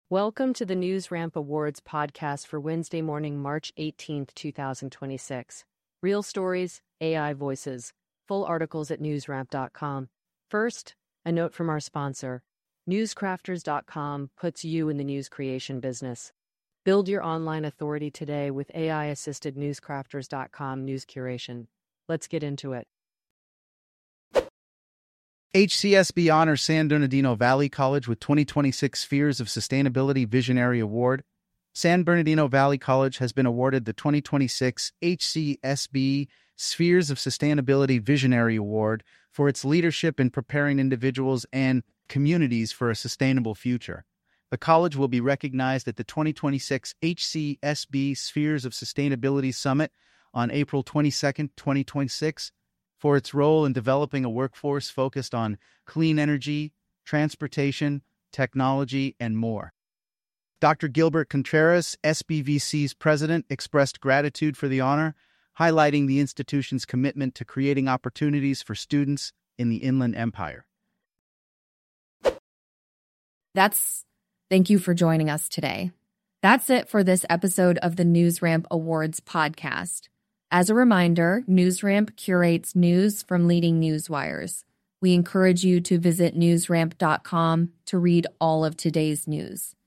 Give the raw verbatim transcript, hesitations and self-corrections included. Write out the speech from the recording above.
Welcome to the NewsRamp Awards podcast for Wednesday morning, March eighteenth, two thousand twenty-six. Real stories, A I voices, full articles at newsramp dot com. First, a note from our sponsor. newscrafters dot com puts you in the news creation business. Build your online authority today with A I-assisted newscrafters dot com news curation. Let's get into it. H C S B honors San Bernardino Valley College with twenty twenty-six Spheres of Sustainability Visionary Award. San Bernardino Valley College has been awarded the twenty twenty-six H C S B Spheres of Sustainability Visionary Award for its leadership in preparing individuals and communities for a sustainable future. The college will be recognized at the twenty twenty-six H C S B Spheres of Sustainability Summit on April twenty-second, twenty twenty-six, for its role in developing a workforce focused on clean energy, transportation, technology, and more. Doctor Gilbert Contreras, S B V C's president, expressed gratitude for the honor, highlighting the institution's commitment to creating opportunities for students in the Inland Empire. That's thank you for joining us today. That's it for this episode of the NewsRamp Awards podcast. As a reminder, NewsRamp curates news from leading news wires. We encourage you to visit newsramp dot com to read all of today's news.